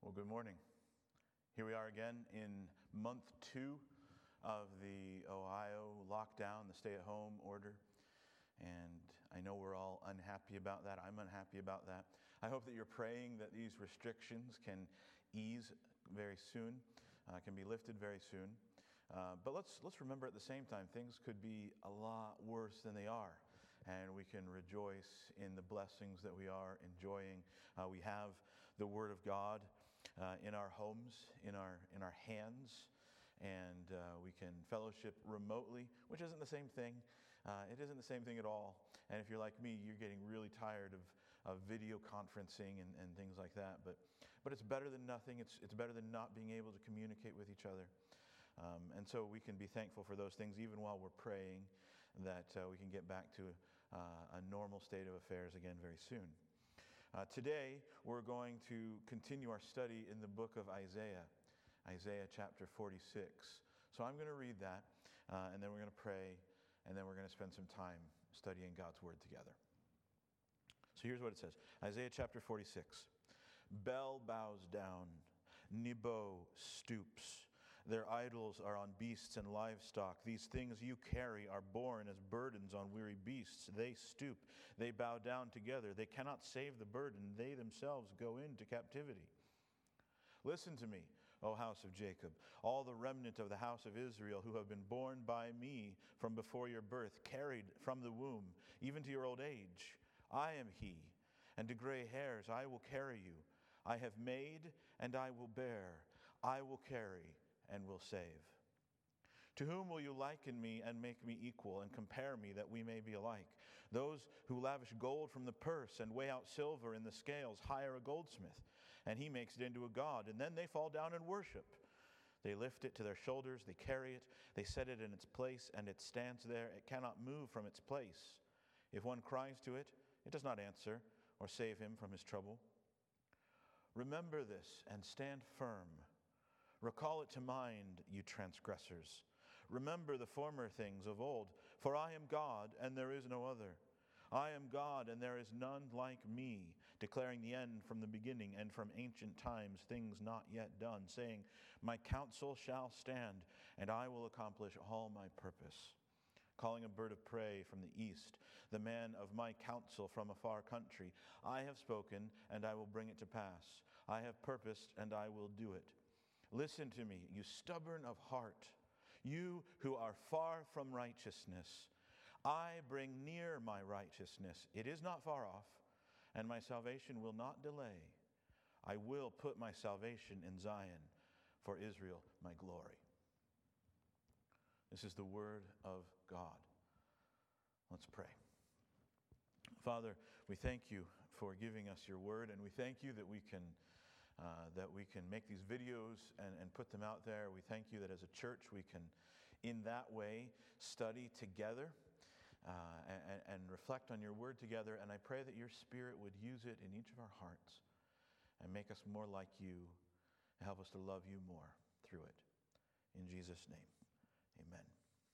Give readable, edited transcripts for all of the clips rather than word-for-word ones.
Well, good morning. Here we are again in month 2 of the Ohio lockdown, the stay-at-home order. And I know we're all unhappy about that. I'm unhappy about that. I hope that you're praying that these restrictions can ease very soon, can be lifted very soon. But let's remember at the same time, things could be a lot worse than they are. And we can rejoice in the blessings that we are enjoying. We have the Word of God in our homes, in our hands, and we can fellowship remotely, which isn't the same thing. It isn't the same thing at all. And if you're like me, you're getting really tired of video conferencing and things like that. But it's better than nothing. It's better than not being able to communicate with each other. And so we can be thankful for those things even while we're praying that we can get back to a normal state of affairs again very soon. Today, we're going to continue our study in the book of Isaiah chapter 46. So I'm going to read that, and then we're going to pray, and then we're going to spend some time studying God's Word together. So here's what it says. Isaiah chapter 46. Bel bows down, Nebo stoops. Their idols are on beasts and livestock. These things you carry are borne as burdens on weary beasts. They stoop. They bow down together. They cannot save the burden. They themselves go into captivity. Listen to me, O house of Jacob, all the remnant of the house of Israel who have been born by me from before your birth, carried from the womb, even to your old age. I am he, and to gray hairs I will carry you. I have made, and I will bear. I will carry, and will save. To whom will you liken me and make me equal and compare me that we may be alike? Those who lavish gold from the purse and weigh out silver in the scales hire a goldsmith, and he makes it into a god, and then they fall down and worship. They lift it to their shoulders, they carry it, they set it in its place, and it stands there. It cannot move from its place. If one cries to it, it does not answer or save him from his trouble. Remember this and stand firm. Recall it to mind, you transgressors. Remember the former things of old. For I am God, and there is no other. I am God, and there is none like me, declaring the end from the beginning, and from ancient times things not yet done, saying, my counsel shall stand, and I will accomplish all my purpose. Calling a bird of prey from the east, the man of my counsel from a far country. I have spoken, and I will bring it to pass. I have purposed, and I will do it. Listen to me, you stubborn of heart, you who are far from righteousness. I bring near my righteousness. It is not far off, and my salvation will not delay. I will put my salvation in Zion, for Israel my glory. This is the word of God. Let's pray. Father, we thank you for giving us your word, and we thank you that we can make these videos and put them out there. We thank you that as a church we can, in that way, study together and reflect on your word together. And I pray that your Spirit would use it in each of our hearts and make us more like you and help us to love you more through it. In Jesus' name, amen.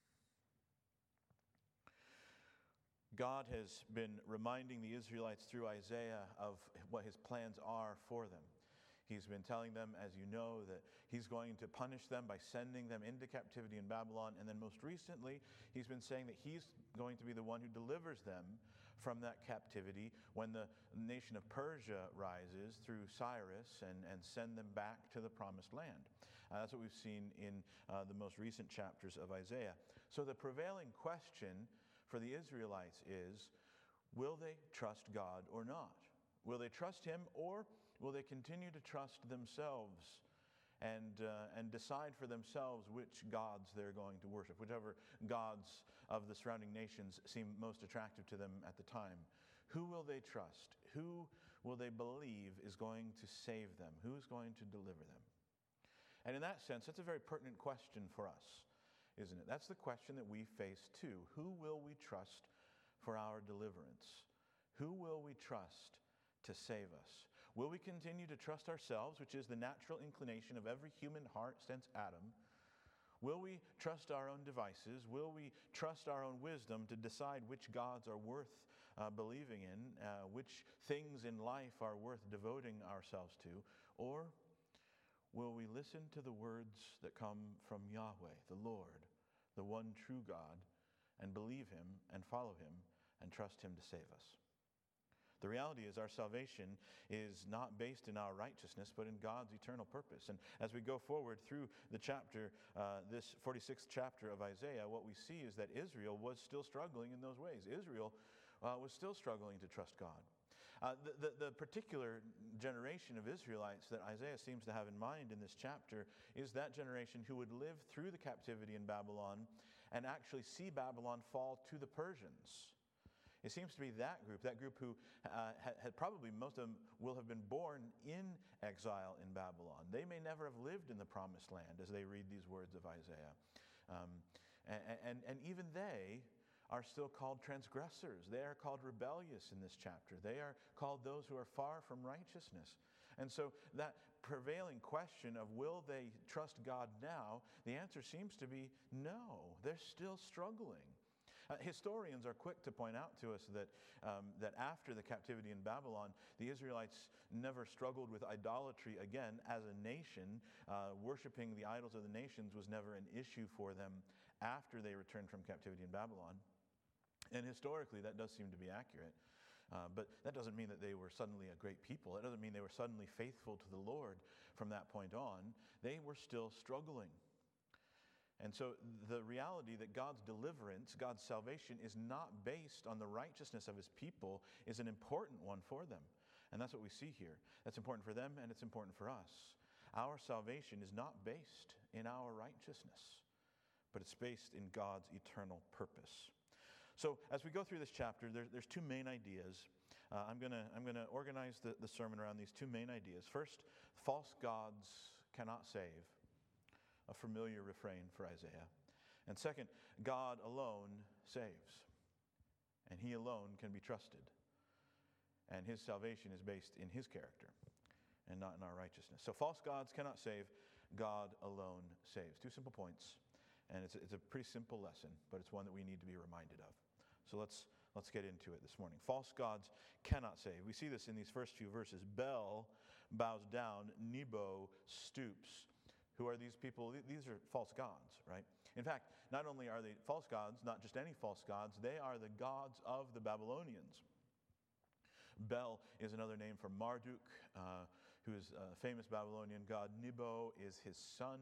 God has been reminding the Israelites through Isaiah of what his plans are for them. He's been telling them, as you know, that he's going to punish them by sending them into captivity in Babylon. And then most recently, he's been saying that he's going to be the one who delivers them from that captivity when the nation of Persia rises through Cyrus and send them back to the promised land. That's what we've seen in the most recent chapters of Isaiah. So the prevailing question for the Israelites is, will they trust God or not? Will they trust him, or will they continue to trust themselves and decide for themselves which gods they're going to worship, whichever gods of the surrounding nations seem most attractive to them at the time? Who will they trust? Who will they believe is going to save them? Who is going to deliver them? And in that sense, that's a very pertinent question for us, isn't it? That's the question that we face too. Who will we trust for our deliverance? Who will we trust to save us? Will we continue to trust ourselves, which is the natural inclination of every human heart since Adam? Will we trust our own devices? Will we trust our own wisdom to decide which gods are worth believing in, which things in life are worth devoting ourselves to? Or will we listen to the words that come from Yahweh, the Lord, the one true God, and believe him and follow him and trust him to save us? The reality is our salvation is not based in our righteousness, but in God's eternal purpose. And as we go forward through the chapter, this 46th chapter of Isaiah, what we see is that Israel was still struggling in those ways. Israel was still struggling to trust God. The particular generation of Israelites that Isaiah seems to have in mind in this chapter is that generation who would live through the captivity in Babylon and actually see Babylon fall to the Persians. It seems to be that group who had probably, most of them will have been born in exile in Babylon. They may never have lived in the promised land as they read these words of Isaiah. And even they are still called transgressors. They are called rebellious in this chapter. They are called those who are far from righteousness. And so that prevailing question of will they trust God now, the answer seems to be no. They're still struggling. Historians are quick to point out to us that after the captivity in Babylon, the Israelites never struggled with idolatry again as a nation. Worshiping the idols of the nations was never an issue for them after they returned from captivity in Babylon. And historically, that does seem to be accurate. But that doesn't mean that they were suddenly a great people. It doesn't mean they were suddenly faithful to the Lord from that point on. They were still struggling. And so the reality that God's deliverance, God's salvation is not based on the righteousness of his people is an important one for them. And that's what we see here. That's important for them and it's important for us. Our salvation is not based in our righteousness, but it's based in God's eternal purpose. So as we go through this chapter, there's two main ideas. I'm gonna organize the sermon around these two main ideas. First, false gods cannot save. A familiar refrain for Isaiah. And second, God alone saves. And he alone can be trusted. And his salvation is based in his character and not in our righteousness. So false gods cannot save. God alone saves. Two simple points. And it's a pretty simple lesson, but it's one that we need to be reminded of. So let's get into it this morning. False gods cannot save. We see this in these first few verses. Bel bows down, Nebo stoops. Who are these people? These are false gods, right? In fact, not only are they false gods, not just any false gods, they are the gods of the Babylonians. Bel is another name for Marduk, who is a famous Babylonian god. Nebo is his son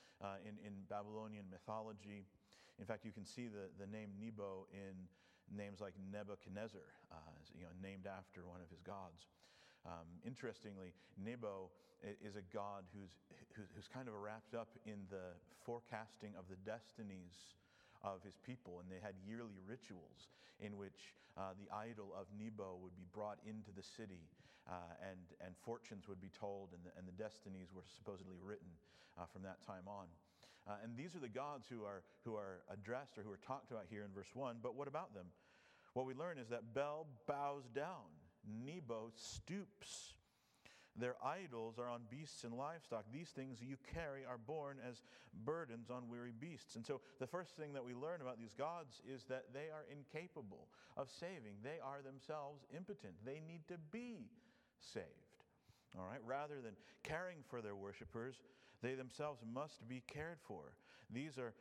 in Babylonian mythology. In fact, you can see the name Nebo in names like Nebuchadnezzar, named after one of his gods. Interestingly, Nebo is a god who's kind of wrapped up in the forecasting of the destinies of his people, and they had yearly rituals in which the idol of Nebo would be brought into the city, and fortunes would be told, and the destinies were supposedly written from that time on. And these are the gods who are addressed or who are talked about here in verse 1. But what about them? What we learn is that Bel bows down, Nebo stoops. Their idols are on beasts and livestock. These things you carry are borne as burdens on weary beasts. And so the first thing that we learn about these gods is that they are incapable of saving. They are themselves impotent. They need to be saved. All right? Rather than caring for their worshipers, they themselves must be cared for. These are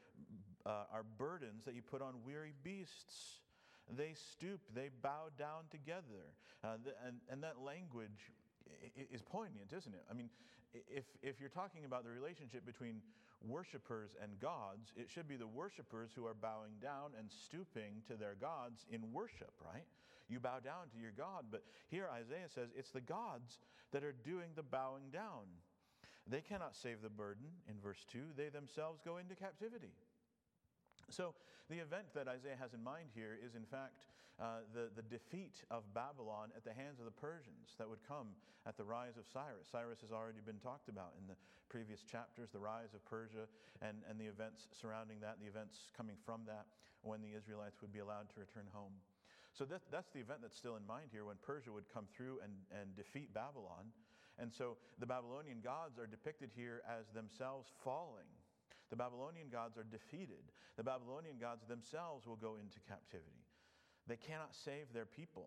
burdens that you put on weary beasts. They stoop, they bow down together. And that language is poignant, isn't it? I mean, if you're talking about the relationship between worshipers and gods, it should be the worshipers who are bowing down and stooping to their gods in worship, right? You bow down to your God, but here Isaiah says it's the gods that are doing the bowing down. They cannot save the burden in verse 2. They themselves go into captivity. So the event that Isaiah has in mind here is in fact the defeat of Babylon at the hands of the Persians that would come at the rise of Cyrus. Cyrus has already been talked about in the previous chapters, the rise of Persia and the events surrounding that, the events coming from that when the Israelites would be allowed to return home. So that's the event that's still in mind here, when Persia would come through and defeat Babylon. And so the Babylonian gods are depicted here as themselves falling. The Babylonian gods are defeated. The Babylonian gods themselves will go into captivity. They cannot save their people.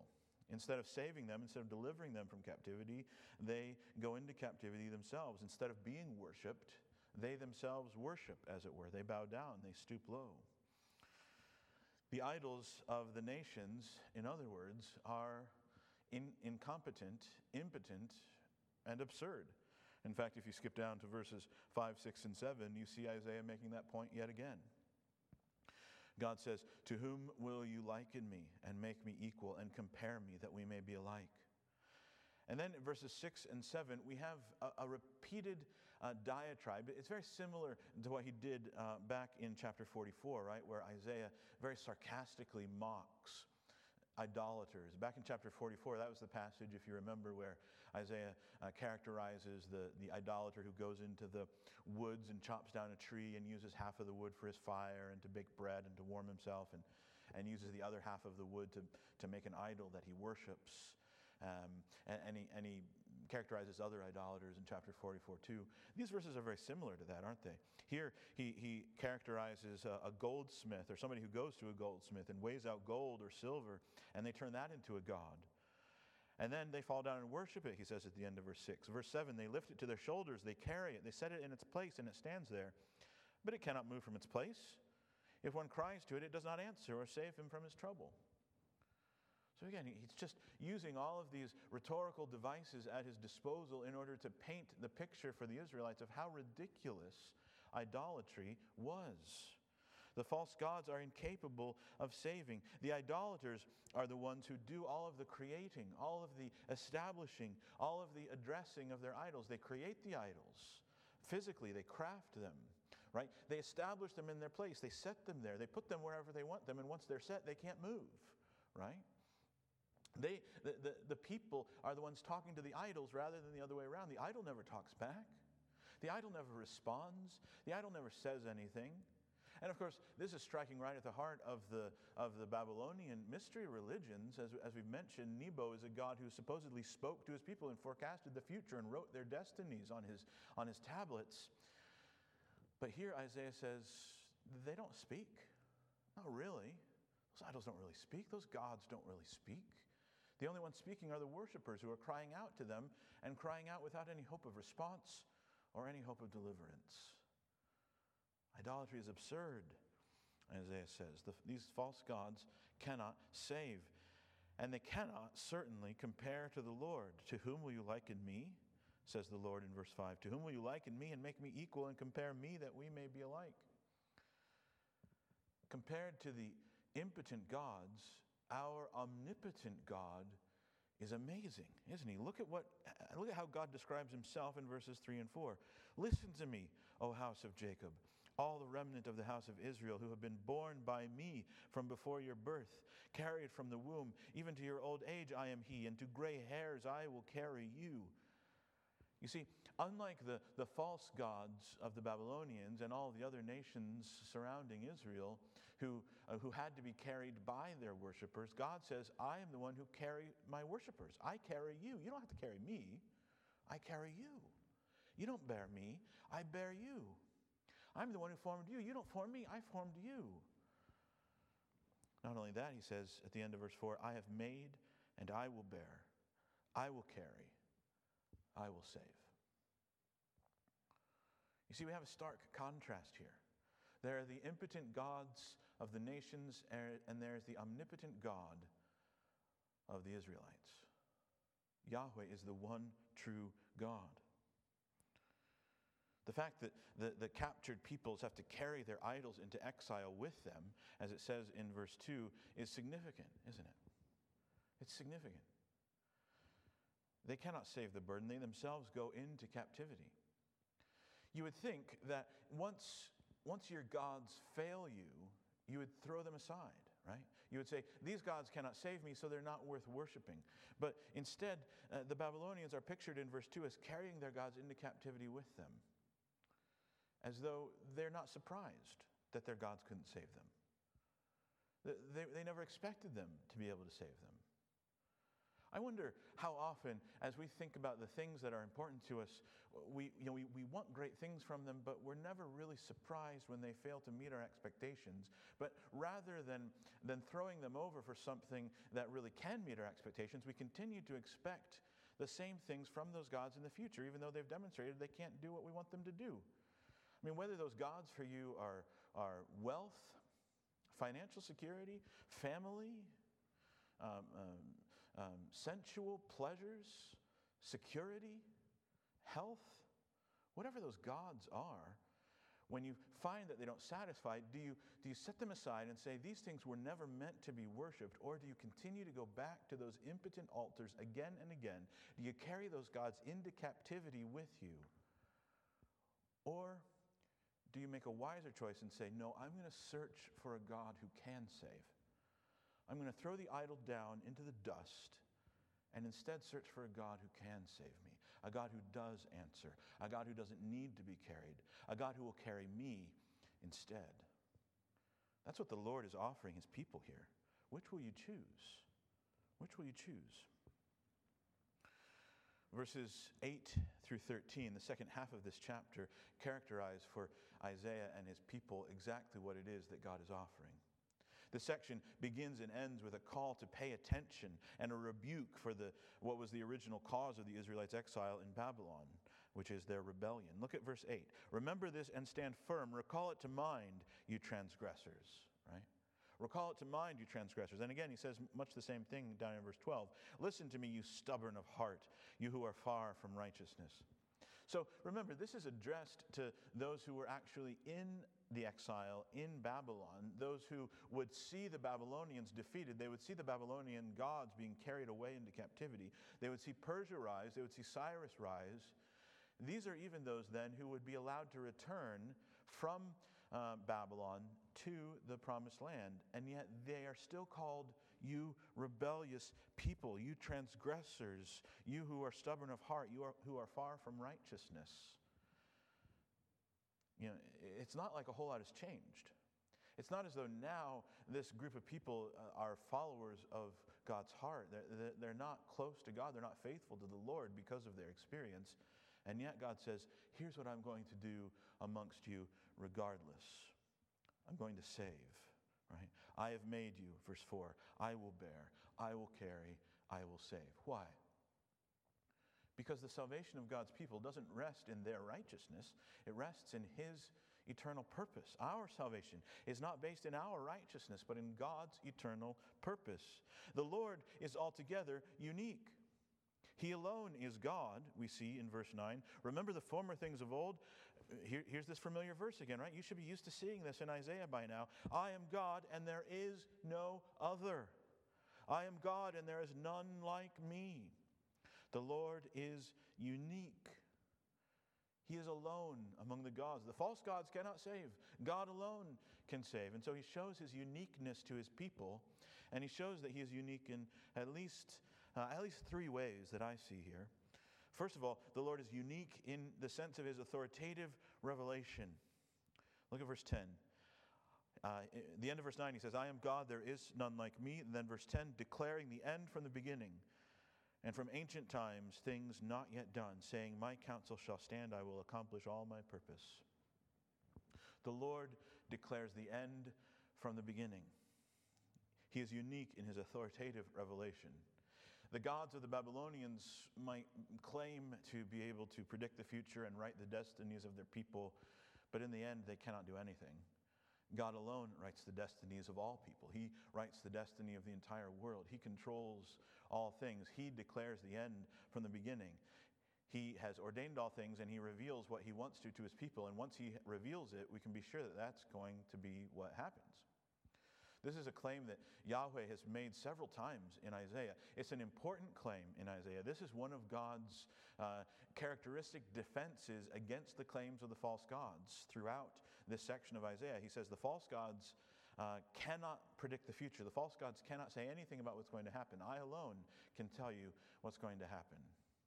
Instead of saving them, instead of delivering them from captivity, they go into captivity themselves. Instead of being worshipped, they themselves worship, as it were. They bow down, they stoop low. The idols of the nations, in other words, are incompetent, impotent, and absurd. In fact, if you skip down to verses 5, 6, and 7, you see Isaiah making that point yet again. God says, "To whom will you liken me and make me equal and compare me that we may be alike?" And then in verses 6 and 7, we have a repeated diatribe. It's very similar to what he did back in chapter 44, right, where Isaiah very sarcastically mocks idolaters. Back in chapter 44, that was the passage, if you remember, where Isaiah characterizes the idolater who goes into the woods and chops down a tree and uses half of the wood for his fire and to bake bread and to warm himself, and uses the other half of the wood to make an idol that he worships. And he characterizes other idolaters in chapter 44 too. These verses are very similar to that, aren't they? Here he characterizes a goldsmith, or somebody who goes to a goldsmith and weighs out gold or silver, and they turn that into a god. And then they fall down and worship it, he says at the end of verse 6. Verse 7, they lift it to their shoulders, they carry it, they set it in its place, and it stands there. But it cannot move from its place. If one cries to it, it does not answer or save him from his trouble. So again, he's just using all of these rhetorical devices at his disposal in order to paint the picture for the Israelites of how ridiculous idolatry was. The false gods are incapable of saving. The idolaters are the ones who do all of the creating, all of the establishing, all of the addressing of their idols. They create the idols. Physically, they craft them, right? They establish them in their place. They set them there. They put them wherever they want them, and once they're set, they can't move, right? The people are the ones talking to the idols rather than the other way around. The idol never talks back. The idol never responds. The idol never says anything. And of course, this is striking right at the heart of the Babylonian mystery religions. As we've mentioned, Nebo is a god who supposedly spoke to his people and forecasted the future and wrote their destinies on his tablets. But here Isaiah says, they don't speak. Not really. Those idols don't really speak. Those gods don't really speak. The only ones speaking are the worshipers who are crying out to them and crying out without any hope of response or any hope of deliverance. Idolatry is absurd, Isaiah says. These false gods cannot save, and they cannot certainly compare to the Lord. To whom will you liken me, says the Lord in verse 5. To whom will you liken me and make me equal and compare me that we may be alike? Compared to the impotent gods, our omnipotent God is amazing, isn't he? Look at how God describes himself in verses 3 and 4. Listen to me, O house of Jacob, all the remnant of the house of Israel who have been born by me from before your birth, carried from the womb, even to your old age I am he, and to gray hairs I will carry you. You see, unlike the false gods of the Babylonians and all the other nations surrounding Israel who had to be carried by their worshipers, God says, I am the one who carry my worshipers. I carry you. You don't have to carry me. I carry you. You don't bear me. I bear you. I'm the one who formed you. You don't form me. I formed you. Not only that, he says at the end of verse 4, I have made and I will bear. I will carry. I will save. You see, we have a stark contrast here. There are the impotent gods of the nations, and there's the omnipotent God of the Israelites. Yahweh is the one true God. The fact that the captured peoples have to carry their idols into exile with them, as it says in verse 2, is significant, isn't it? It's significant. They cannot save the burden. They themselves go into captivity. You would think that once your gods fail you, you would throw them aside, right? You would say, these gods cannot save me, so they're not worth worshiping. But instead, the Babylonians are pictured in verse 2 as carrying their gods into captivity with them, as though they're not surprised that their gods couldn't save them. They never expected them to be able to save them. I wonder how often, as we think about the things that are important to us, we want great things from them, but we're never really surprised when they fail to meet our expectations. But rather than throwing them over for something that really can meet our expectations, we continue to expect the same things from those gods in the future, even though they've demonstrated they can't do what we want them to do. I mean, whether those gods for you are wealth, financial security, family, sensual pleasures, security, health, whatever those gods are, when you find that they don't satisfy, do you set them aside and say, these things were never meant to be worshipped? Or do you continue to go back to those impotent altars again and again? Do you carry those gods into captivity with you? Or do you make a wiser choice and say, no, I'm going to search for a God who can save. I'm going to throw the idol down into the dust and instead search for a God who can save me, a God who does answer, a God who doesn't need to be carried, a God who will carry me instead. That's what the Lord is offering his people here. Which will you choose? Which will you choose? Verses 8 through 13, the second half of this chapter, characterize for Isaiah and his people exactly what it is that God is offering. The section begins and ends with a call to pay attention and a rebuke for what was the original cause of the Israelites' exile in Babylon, which is their rebellion. Look at verse 8. Remember this and stand firm. Recall it to mind, you transgressors. Right? Recall it to mind, you transgressors. And again, he says much the same thing down in verse 12. Listen to me, you stubborn of heart, you who are far from righteousness. So remember, this is addressed to those who were actually in the exile in Babylon, those who would see the Babylonians defeated. They would see the Babylonian gods being carried away into captivity. They would see Persia rise. They would see Cyrus rise. These are even those then who would be allowed to return from Babylon to the promised land. And yet they are still called you rebellious people, you transgressors, you who are stubborn of heart, you who are far from righteousness. You know, it's not like a whole lot has changed. It's not as though now this group of people are followers of God's heart. They're not close to God. They're not faithful to the Lord because of their experience. And yet God says, here's what I'm going to do amongst you regardless. I'm going to save. Right? I have made you, verse 4, I will bear, I will carry, I will save. Why? Because the salvation of God's people doesn't rest in their righteousness, it rests in his eternal purpose. Our salvation is not based in our righteousness, but in God's eternal purpose. The Lord is altogether unique. He alone is God, we see in verse 9. Remember the former things of old? Here's this familiar verse again, right? You should be used to seeing this in Isaiah by now. I am God and there is no other. I am God and there is none like me. The Lord is unique. He is alone among the gods. The false gods cannot save. God alone can save. And so he shows his uniqueness to his people. And he shows that he is unique in at least three ways that I see here. First of all, the Lord is unique in the sense of his authoritative revelation. Look at verse 10. The end of verse 9, he says, I am God, there is none like me. And then verse 10, declaring the end from the beginning, and from ancient times things not yet done, saying, my counsel shall stand, I will accomplish all my purpose. The Lord declares the end from the beginning. He is unique in his authoritative revelation. The gods of the Babylonians might claim to be able to predict the future and write the destinies of their people, but in the end, they cannot do anything. God alone writes the destinies of all people. He writes the destiny of the entire world. He controls all things. He declares the end from the beginning. He has ordained all things, and he reveals what he wants to his people. And once he reveals it, we can be sure that that's going to be what happens. This is a claim that Yahweh has made several times in Isaiah. It's an important claim in Isaiah. This is one of God's characteristic defenses against the claims of the false gods throughout this section of Isaiah. He says the false gods cannot predict the future. The false gods cannot say anything about what's going to happen. I alone can tell you what's going to happen.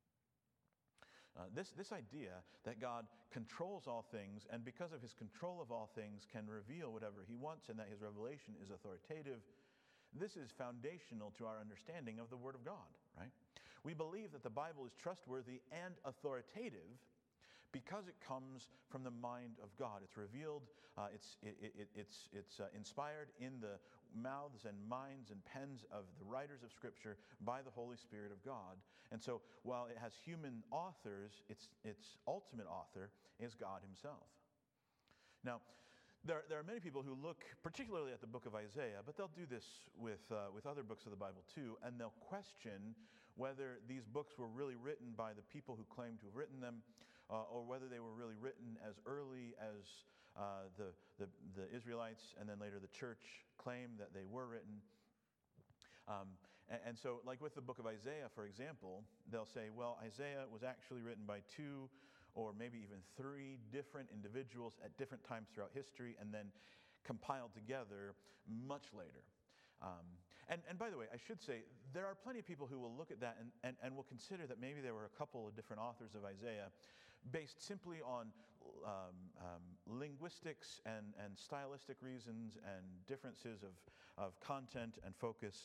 This idea that God controls all things, and because of his control of all things can reveal whatever he wants, and that his revelation is authoritative, This is foundational to our understanding of the Word of God, right? We believe that the Bible is trustworthy and authoritative because it comes from the mind of God. It's revealed, it's inspired in the mouths and minds and pens of the writers of Scripture by the Holy Spirit of God. And so while it has human authors, its ultimate author is God himself. Now, there are many people who look particularly at the book of Isaiah, but they'll do this with other books of the Bible too, and they'll question whether these books were really written by the people who claim to have written them, or whether they were really written as early as the Israelites and then later the church claimed that they were written. And so, like with the book of Isaiah, for example, they'll say, well, Isaiah was actually written by 2 or maybe even 3 different individuals at different times throughout history and then compiled together much later. And by the way, I should say, there are plenty of people who will look at that and will consider that maybe there were a couple of different authors of Isaiah based simply on linguistics and stylistic reasons and differences of content and focus,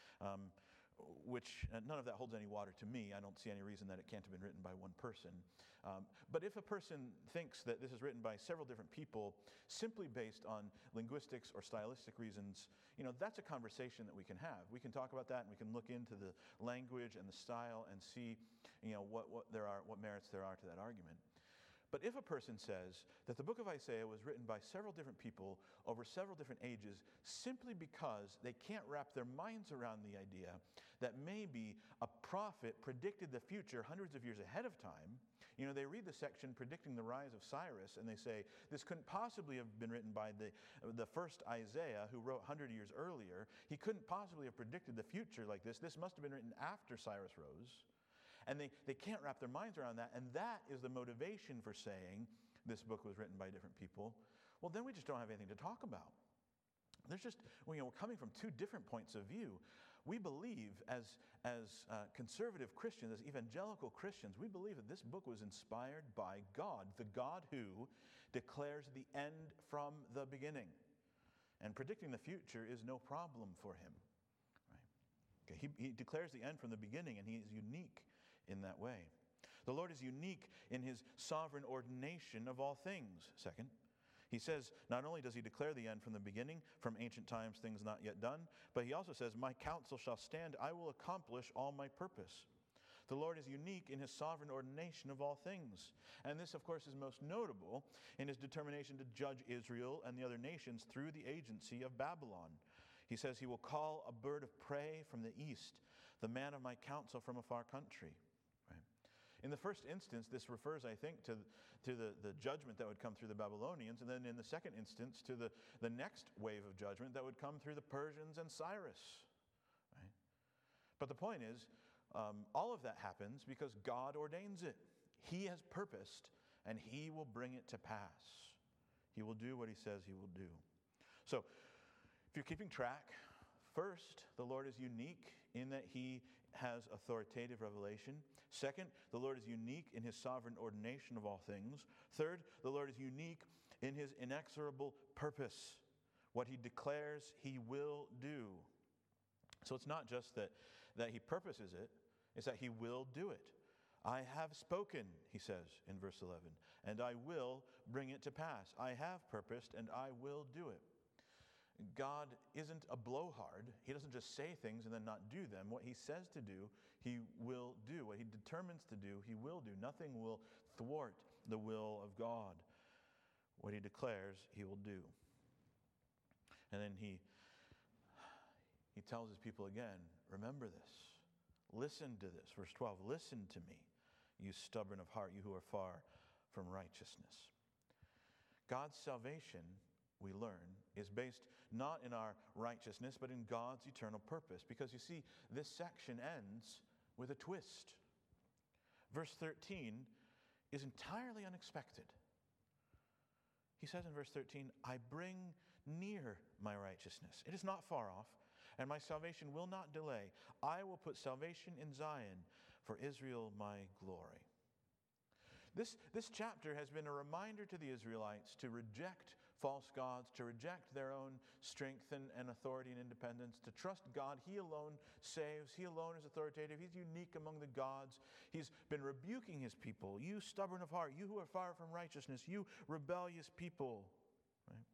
which none of that holds any water to me. I don't see any reason that it can't have been written by one person. But if a person thinks that this is written by several different people simply based on linguistics or stylistic reasons, that's a conversation that we can have. We can talk about that and we can look into the language and the style and see what merits there are to that argument. But if a person says that the book of Isaiah was written by several different people over several different ages simply because they can't wrap their minds around the idea that maybe a prophet predicted the future hundreds of years ahead of time, they read the section predicting the rise of Cyrus and they say, this couldn't possibly have been written by the first Isaiah who wrote 100 years earlier. He couldn't possibly have predicted the future like this. This must have been written after Cyrus rose. And they can't wrap their minds around that. And that is the motivation for saying this book was written by different people. Well, then we just don't have anything to talk about. There's just, we're coming from 2 different points of view. We believe as conservative Christians, as evangelical Christians, we believe that this book was inspired by God, the God who declares the end from the beginning. And predicting the future is no problem for him. Right? Okay, he declares the end from the beginning, and he is unique in that way. The Lord is unique in his sovereign ordination of all things. Second, he says, not only does he declare the end from the beginning, from ancient times, things not yet done, but he also says, my counsel shall stand, I will accomplish all my purpose. The Lord is unique in his sovereign ordination of all things. And this, of course, is most notable in his determination to judge Israel and the other nations through the agency of Babylon. He says he will call a bird of prey from the east, the man of my counsel from a far country. In the first instance, this refers, I think, to the judgment that would come through the Babylonians, and then in the second instance to the next wave of judgment that would come through the Persians and Cyrus. Right? But the point is, all of that happens because God ordains it. He has purposed, and he will bring it to pass. He will do what he says he will do. So, if you're keeping track, first, the Lord is unique in that he has authoritative revelation. Second, the Lord is unique in his sovereign ordination of all things. Third, the Lord is unique in his inexorable purpose. What he declares, he will do. So it's not just that he purposes it, it's that he will do it. I have spoken, he says in verse 11, and I will bring it to pass. I have purposed and I will do it. God isn't a blowhard. He doesn't just say things and then not do them. What he says to do, he will do. What he determines to do, he will do. Nothing will thwart the will of God. What he declares, he will do. And then he tells his people again, remember this. Listen to this. Verse 12, listen to me, you stubborn of heart, you who are far from righteousness. God's salvation, we learn, is based not in our righteousness, but in God's eternal purpose. Because you see, this section ends with a twist. Verse 13 is entirely unexpected. He says in verse 13, I bring near my righteousness. It is not far off, and my salvation will not delay. I will put salvation in Zion, for Israel my glory. This chapter has been a reminder to the Israelites to reject false gods, to reject their own strength and authority and independence, to trust God. He alone saves. He alone is authoritative. He's unique among the gods. He's been rebuking his people. You stubborn of heart, you who are far from righteousness, you rebellious people. Right?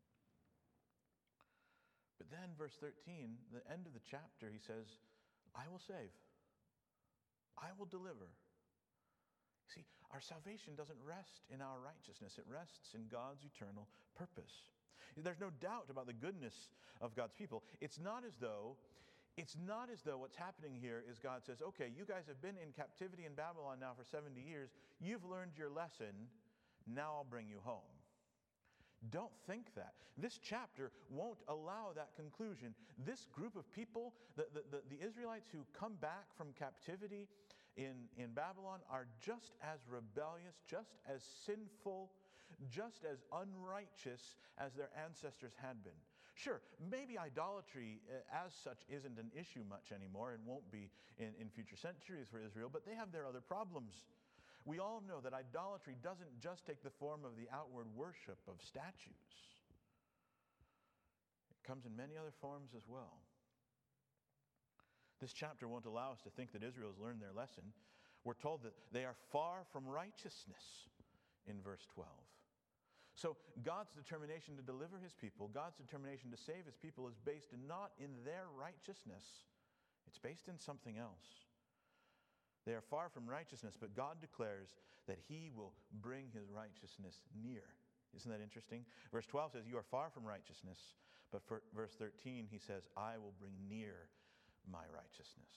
But then verse 13, the end of the chapter, he says, I will save. I will deliver. See, our salvation doesn't rest in our righteousness. It rests in God's eternal purpose. There's no doubt about the goodness of God's people. It's not as though what's happening here is God says, okay, you guys have been in captivity in Babylon now for 70 years. You've learned your lesson. Now I'll bring you home. Don't think that. This chapter won't allow that conclusion. This group of people, the Israelites who come back from captivity in Babylon, are just as rebellious, just as sinful, just as unrighteous as their ancestors had been. Sure, maybe idolatry as such isn't an issue much anymore and won't be in future centuries for Israel, but they have their other problems. We all know that idolatry doesn't just take the form of the outward worship of statues. It comes in many other forms as well. This chapter won't allow us to think that Israel has learned their lesson. We're told that they are far from righteousness in verse 12. So God's determination to deliver his people, God's determination to save his people is based not in their righteousness. It's based in something else. They are far from righteousness, but God declares that he will bring his righteousness near. Isn't that interesting? Verse 12 says, you are far from righteousness. But for verse 13, he says, I will bring near my righteousness.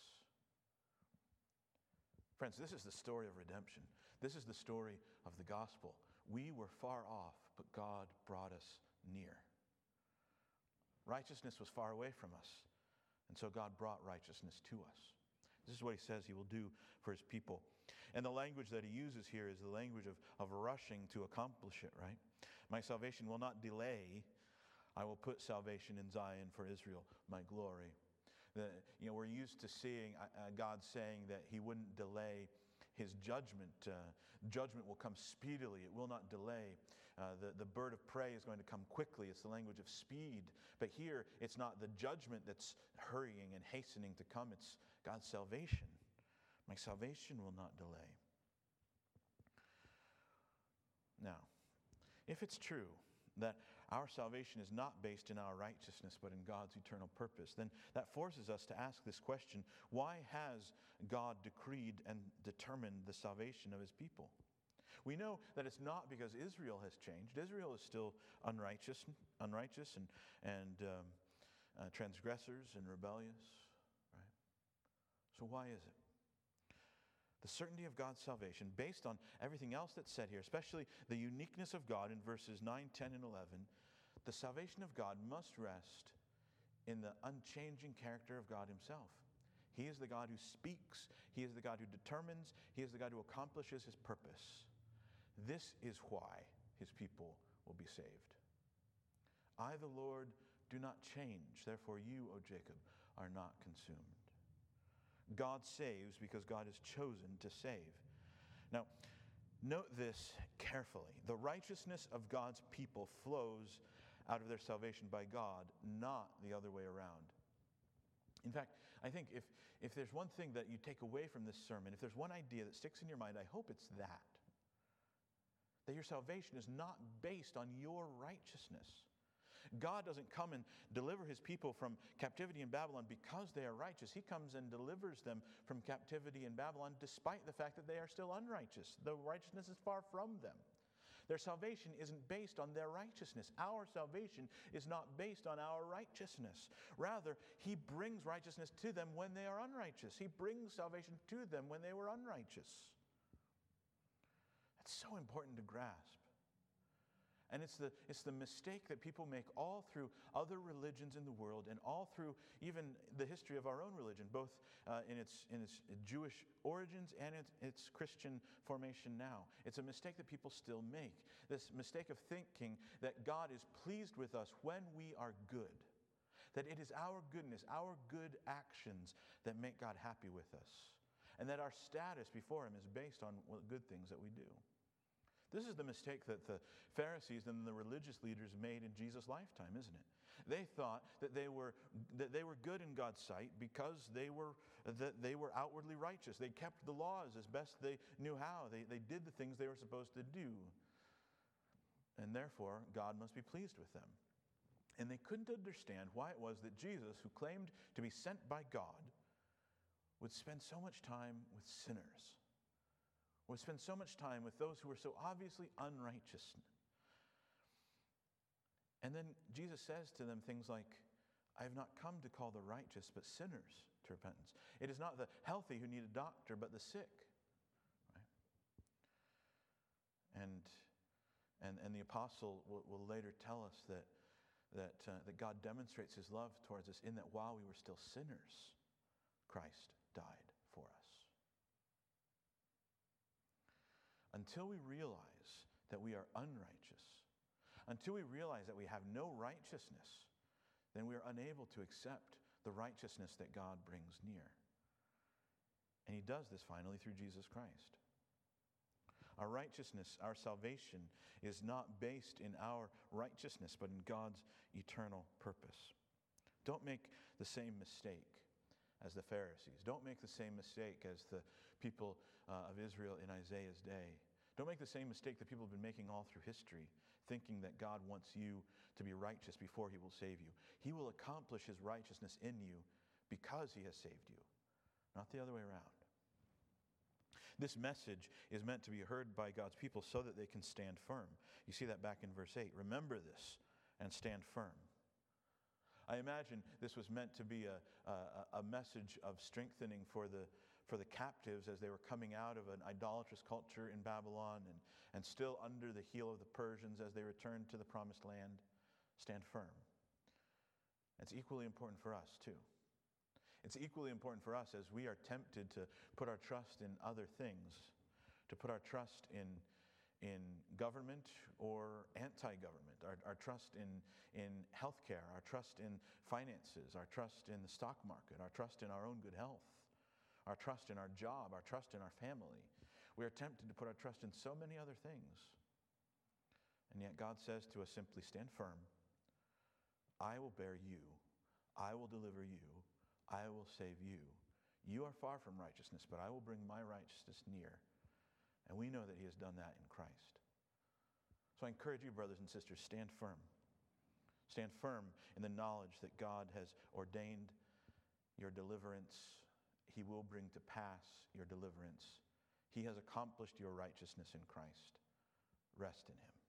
Friends, this is the story of redemption. This is the story of the gospel. We were far off, but God brought us near. Righteousness was far away from us, and so God brought righteousness to us. This is what he says he will do for his people. And the language that he uses here is the language of rushing to accomplish it, right? My salvation will not delay. I will put salvation in Zion for Israel, my glory. We're used to seeing God saying that he wouldn't delay his judgment. Judgment will come speedily. It will not delay. The bird of prey is going to come quickly. It's the language of speed. But here, it's not the judgment that's hurrying and hastening to come. It's God's salvation. My salvation will not delay. Now, if it's true that our salvation is not based in our righteousness but in God's eternal purpose, then that forces us to ask this question: why has God decreed and determined the salvation of his people? We know that it's not because Israel has changed. Israel is still unrighteous and transgressors and rebellious, right? So why is it? The certainty of God's salvation, based on everything else that's said here, especially the uniqueness of God in verses 9, 10, and 11, the salvation of God must rest in the unchanging character of God himself. He is the God who speaks. He is the God who determines. He is the God who accomplishes his purpose. This is why his people will be saved. I, the Lord, do not change. Therefore you, O Jacob, are not consumed. God saves because God has chosen to save. Now, note this carefully. The righteousness of God's people flows out of their salvation by God, not the other way around. In fact, I think if there's one thing that you take away from this sermon, if there's one idea that sticks in your mind, I hope it's that your salvation is not based on your righteousness. God doesn't come and deliver his people from captivity in Babylon because they are righteous. He comes and delivers them from captivity in Babylon despite the fact that they are still unrighteous. The righteousness is far from them. Their salvation isn't based on their righteousness. Our salvation is not based on our righteousness. Rather, he brings righteousness to them when they are unrighteous. He brings salvation to them when they were unrighteous. That's so important to grasp. And it's the mistake that people make all through other religions in the world and all through even the history of our own religion, both in its Jewish origins and its Christian formation now. It's a mistake that people still make. This mistake of thinking that God is pleased with us when we are good. That it is our goodness, our good actions that make God happy with us. And that our status before him is based on good things that we do. This is the mistake that the Pharisees and the religious leaders made in Jesus' lifetime, isn't it? They thought that they were good in God's sight because they were outwardly righteous. They kept the laws as best they knew how. They did the things they were supposed to do. And therefore, God must be pleased with them. And they couldn't understand why it was that Jesus, who claimed to be sent by God, would spend so much time with sinners, would spend so much time with those who were so obviously unrighteous. And then Jesus says to them things like, I have not come to call the righteous, but sinners to repentance. It is not the healthy who need a doctor, but the sick. Right? And the apostle will later tell us that God demonstrates his love towards us in that while we were still sinners, Christ died for us. Until we realize that we are unrighteous, until we realize that we have no righteousness, then we are unable to accept the righteousness that God brings near. And he does this finally through Jesus Christ. Our righteousness, our salvation, is not based in our righteousness, but in God's eternal purpose. Don't make the same mistake as the Pharisees. Don't make the same mistake as the people of Israel in Isaiah's day. Don't make the same mistake that people have been making all through history, thinking that God wants you to be righteous before he will save you. He will accomplish his righteousness in you because he has saved you, not the other way around. This message is meant to be heard by God's people so that they can stand firm. You see that back in verse 8. Remember this and stand firm. I imagine this was meant to be a message of strengthening for the captives as they were coming out of an idolatrous culture in Babylon and still under the heel of the Persians as they returned to the promised land. Stand firm. It's equally important for us too. It's equally important for us as we are tempted to put our trust in other things, to put our trust in government or anti-government, our trust in healthcare, our trust in finances, our trust in the stock market, our trust in our own good health, our trust in our job, our trust in our family. We are tempted to put our trust in so many other things. And yet God says to us simply, stand firm. I will bear you. I will deliver you. I will save you. You are far from righteousness, but I will bring my righteousness near. And we know that he has done that in Christ. So I encourage you, brothers and sisters, stand firm. Stand firm in the knowledge that God has ordained your deliverance. He will bring to pass your deliverance. He has accomplished your righteousness in Christ. Rest in him.